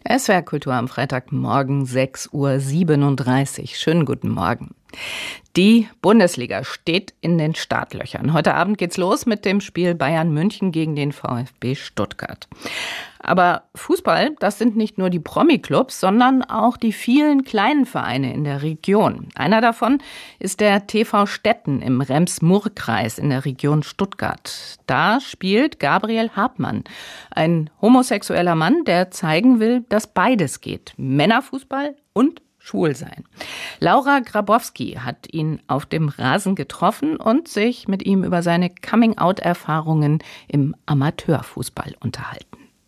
SWR Kultur am Freitagmorgen 6:37 Uhr. Schönen guten Morgen. Die Bundesliga steht in den Startlöchern. Heute Abend geht's los mit dem Spiel Bayern München gegen den VfB Stuttgart. Aber Fußball, das sind nicht nur die Promi-Clubs, sondern auch die vielen kleinen Vereine in der Region. Einer davon ist der TV Stetten im Rems-Murr-Kreis in der Region Stuttgart. Da spielt Gabriel Hartmann, ein homosexueller Mann, der zeigen will, dass beides geht. Männerfußball und Schwulsein. Laura Grabowski hat ihn auf dem Rasen getroffen und sich mit ihm über seine Coming-out-Erfahrungen im Amateurfußball unterhalten.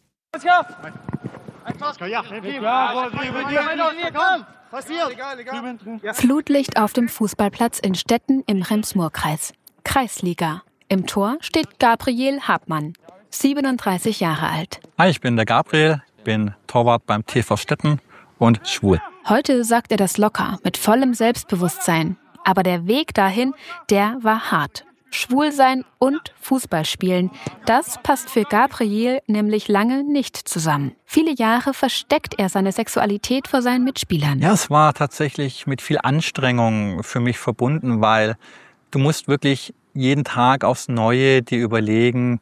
Flutlicht auf dem Fußballplatz in Stetten im Rems-Murr-Kreis. Kreisliga. Im Tor steht Gabriel Hartmann, 37 Jahre alt. Hi, ich bin der Gabriel, bin Torwart beim TV Stetten und schwul. Heute sagt er das locker, mit vollem Selbstbewusstsein. Aber der Weg dahin, der war hart. Schwul sein und Fußball spielen, das passt für Gabriel nämlich lange nicht zusammen. Viele Jahre versteckt er seine Sexualität vor seinen Mitspielern. Ja, es war tatsächlich mit viel Anstrengung für mich verbunden, weil du musst wirklich jeden Tag aufs Neue dir überlegen,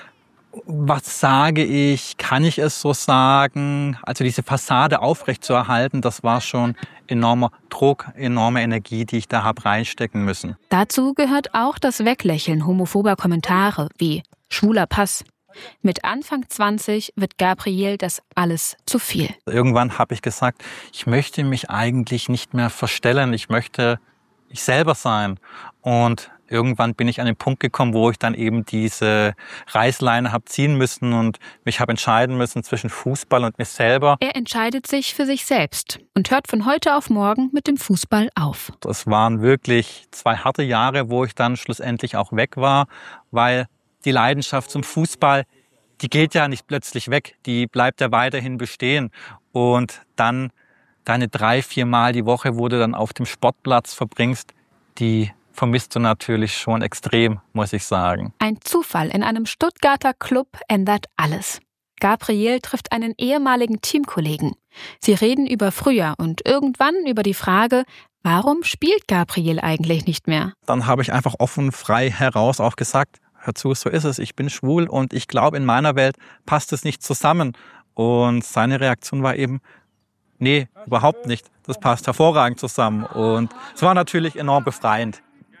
was sage ich, kann ich es so sagen? Also diese Fassade aufrechtzuerhalten, das war schon enormer Druck, enorme Energie, die ich da habe reinstecken müssen. Dazu gehört auch das Weglächeln homophober Kommentare wie schwuler Pass. Mit Anfang 20 wird Gabriel das alles zu viel. Irgendwann habe ich gesagt, ich möchte mich eigentlich nicht mehr verstellen, ich möchte ich selber sein. Und irgendwann bin ich an den Punkt gekommen, wo ich dann eben diese Reißleine habe ziehen müssen und mich habe entscheiden müssen zwischen Fußball und mir selber. Er entscheidet sich für sich selbst und hört von heute auf morgen mit dem Fußball auf. Es waren wirklich 2 harte Jahre, wo ich dann schlussendlich auch weg war, weil die Leidenschaft zum Fußball, die geht ja nicht plötzlich weg, die bleibt ja weiterhin bestehen. Und dann deine 3-4 Mal die Woche, wo du dann auf dem Sportplatz verbringst, die vermisst du natürlich schon extrem, muss ich sagen. Ein Zufall in einem Stuttgarter Club ändert alles. Gabriel trifft einen ehemaligen Teamkollegen. Sie reden über früher und irgendwann über die Frage, warum spielt Gabriel eigentlich nicht mehr? Dann habe ich einfach offen, frei heraus auch gesagt, hör zu, so ist es, ich bin schwul und ich glaube, in meiner Welt passt es nicht zusammen. Und seine Reaktion war eben, nee, überhaupt nicht. Das passt hervorragend zusammen. Und es war natürlich enorm befreiend.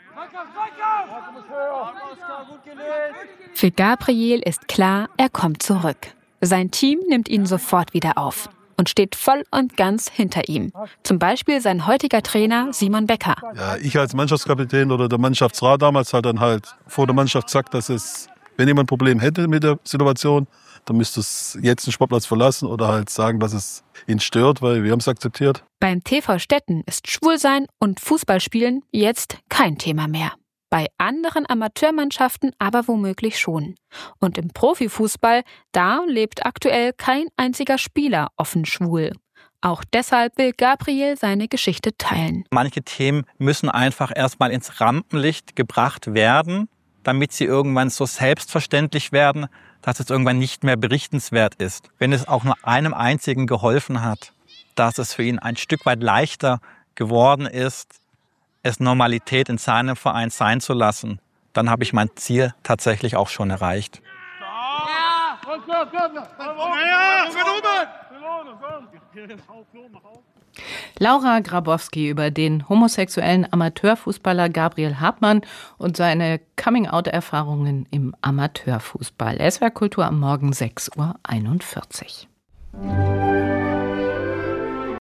Für Gabriel ist klar, er kommt zurück. Sein Team nimmt ihn sofort wieder auf und steht voll und ganz hinter ihm. Zum Beispiel sein heutiger Trainer Simon Becker. Ja, ich als Mannschaftskapitän oder der Mannschaftsrat damals hat dann halt vor der Mannschaft gesagt, dass es, wenn jemand ein Problem hätte mit der Situation, dann müsste es jetzt den Sportplatz verlassen oder halt sagen, dass es ihn stört, weil wir haben es akzeptiert. Beim TV Stetten ist Schwulsein und Fußballspielen jetzt kein Thema mehr. Bei anderen Amateurmannschaften aber womöglich schon. Und im Profifußball, da lebt aktuell kein einziger Spieler offen schwul. Auch deshalb will Gabriel seine Geschichte teilen. Manche Themen müssen einfach erstmal ins Rampenlicht gebracht werden, damit sie irgendwann so selbstverständlich werden, dass es irgendwann nicht mehr berichtenswert ist. Wenn es auch nur einem einzigen geholfen hat, dass es für ihn ein Stück weit leichter geworden ist, es Normalität in seinem Verein sein zu lassen, dann habe ich mein Ziel tatsächlich auch schon erreicht. Laura Grabowski über den homosexuellen Amateurfußballer Gabriel Hartmann und seine Coming-out-Erfahrungen im Amateurfußball. SWR Kultur am Morgen 6:41 Uhr.